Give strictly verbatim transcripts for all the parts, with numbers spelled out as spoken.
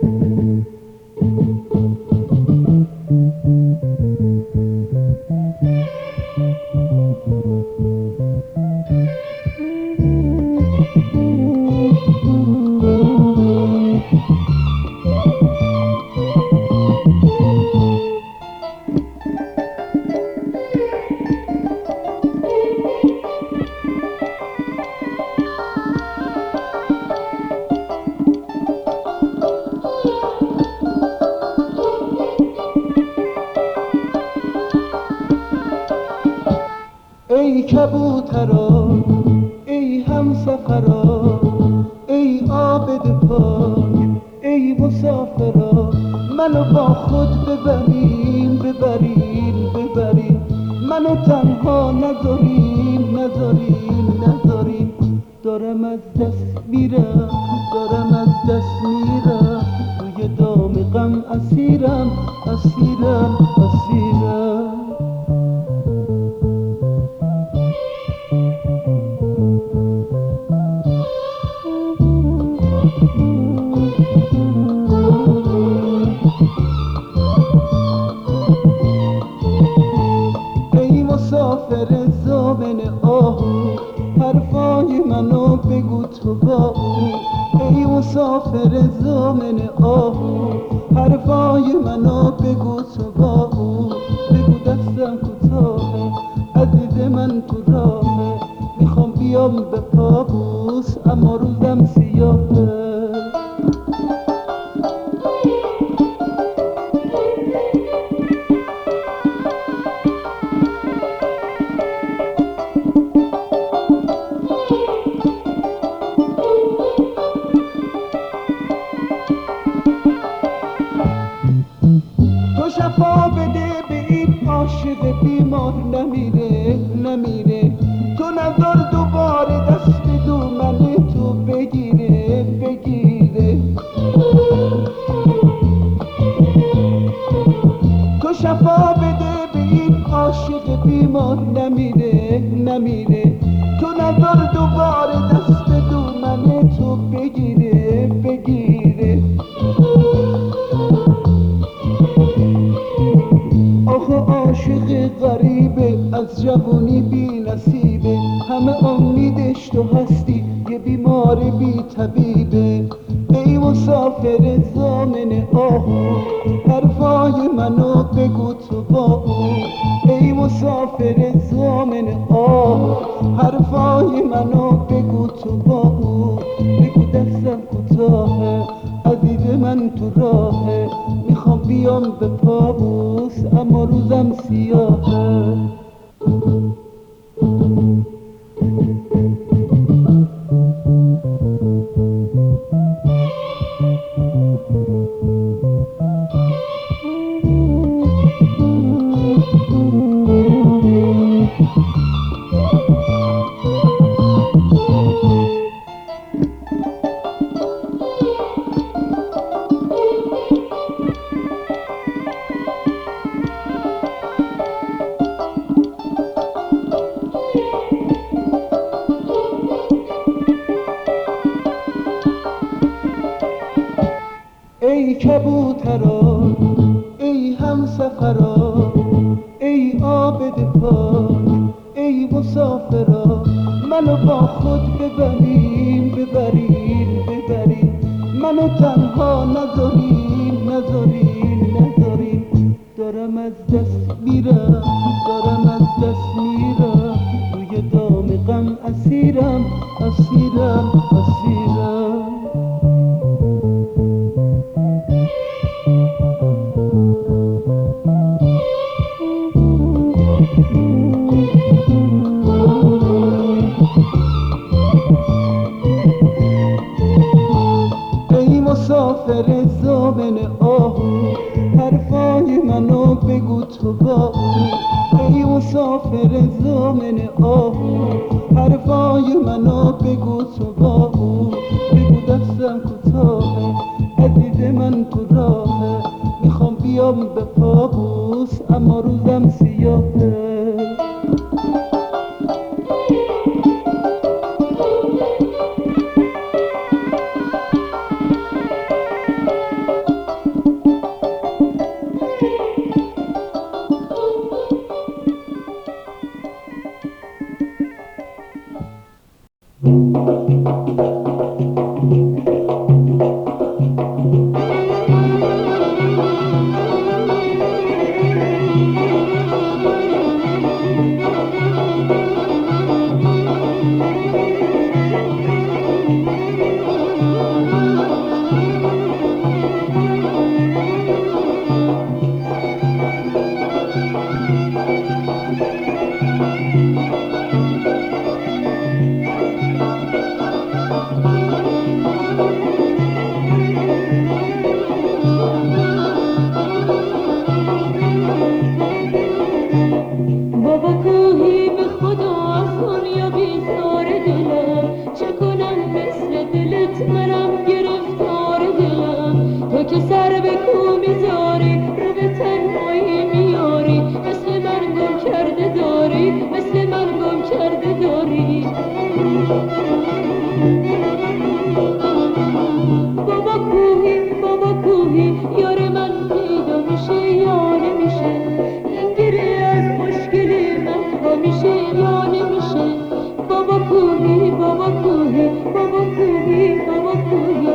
ای کبوترا، ای همسفرا، ای عابد پاک، ای مسافرا، منو با خود ببرین ببرین ببرین، منو تنها نذارین نذارین نذارین، دارم از دست میرم دارم از دست میرم، روی دام غم اسیرم اسیرم اسیرم. ای مسافر زامن آهو، حرفای منو بگو تو با او. ای مسافر زامن آهو، حرفای منو بگو تو با او. بگو دستم کوتاهه، عزیز من تو راهه، میخوام بیام به پابوس اما روزم سیاهه. تو شفا بده به این عاشق بیمار، نمیره نمیره، تو نظر دوباره دست دامن تو بگیره بگیره. تو شفا بده به این عاشق بیمار، نمیره نمیره، تو نظر دوباره دست دامن تو بگیره بگیره. آخه عاشق غریبه، از جوانی بی نصیبه، همه امیدش تو هستی، یه بیمار بی طبیبه. ای مسافر زامن آهو، حرفای منو بگو تو با او. ای مسافر زامن آهو، حرفای منو بگو تو با او. بگو دستم کوتاهه، عزیز من تو راهه، میخوام بیام به پابوس اما روزم سیاهه. ای کبوترا، ای همسفرا، ای عابد پاک، ای مسافرا، منو با خود ببرین ببرین ببرین، منو تنها نذارین نذارین نذارین، دارم از دست میرم دارم از دست میرم، روی دام غم اسیرم اسیرم اسیرم. ای مسافر زامن آهو، حرفای منو بگو تو با او. ای مسافر زامن آهو، حرفای منو بگو تو با او. بگو دستم کوتاهه، عزیز من تو راهه، میخوام بیام به پابوس اما روزم سیاهه. که سر به کو میذاری رو به تنهایی میاری مثل من گم کرده داری مثل من گم کرده داری بابا کوهی بابا کوهی یار من پیدا میشه یا نمیشه این گره از مشکل من ها میشه یا نمیشه بابا کوهی بابا کوهی بابا کوهی بابا کوهی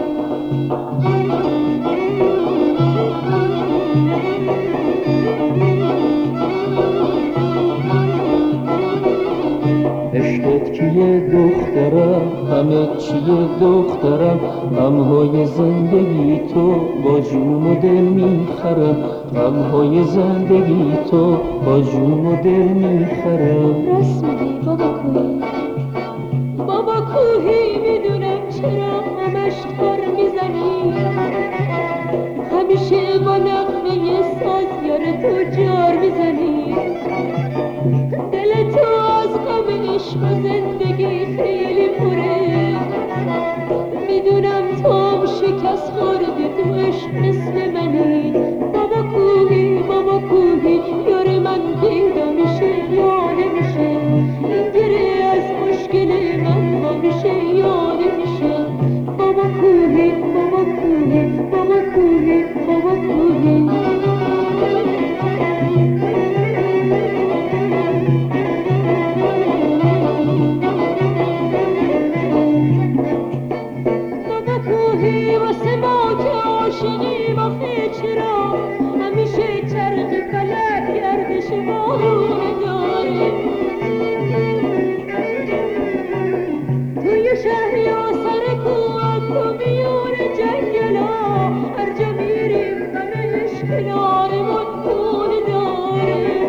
عشقت کیه دخترم همه چیه دخترم غمهای زندگی تو با جون و دل میخرم غمهای زندگی تو با جون و دل میخرم راست میگی بابا کوهی بابا کوهی میدونم چرا همش تار میزنی همیشه با نغمه ساز یار تو جار میزنی دل تو از غم عشق و زندگی خیلی پره میدونم تو هم شکست خورده تو عشق مثل منی بابا کوهی بابا کوهی یار من پیدا میشه یا نمیشه این گره از مشکل من با میشه یا نمیشه بابا کوهی بابا کوهی بابا کوهی بابا کوهی واسه ما که عاشقیم آخه چرا همیشه چرخ فلک گردش بارونه داره توی شهر یا سر کوه تو میون جنگلا هر جا میریم غمش کنارمون خونه داره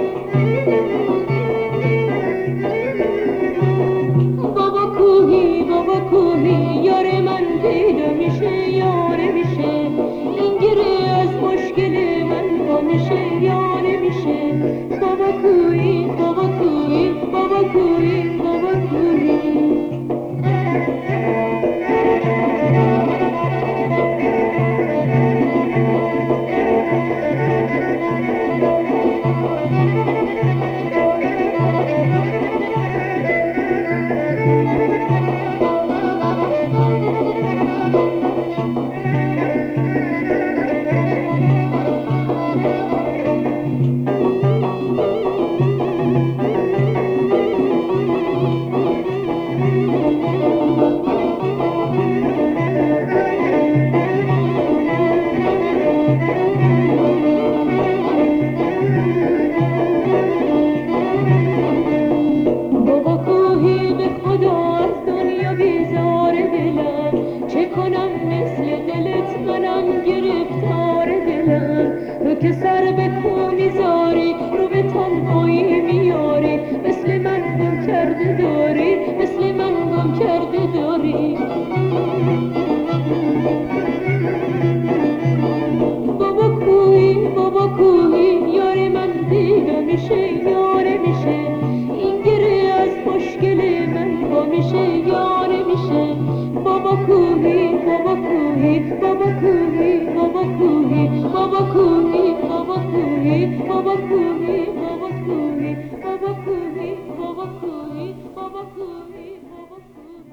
بابا کوهی بابا کوهی یار من پیدا میشه یا نمیشه این گره از مشکل من با میشه یا نمیشه بابا کوهی بابا کوهی بابا کوهی بابا کوهی که سر به کو میذاری رو به تنهایی میاری مثل من گم کرده داری مثل من گم کرده داری بابا کوهی بابا کوهی یار من پیدا میشه یا نمیشه این گره از مشکل من با میشه یا نمیشه بابا کوهی بابا کوهی بابا کوهی بابا کوهی بابا کوهی بابا کوهی بابا کوهی بابا کوهی بابا کوهی بابا کوهی بابا کوهی بابا کوهی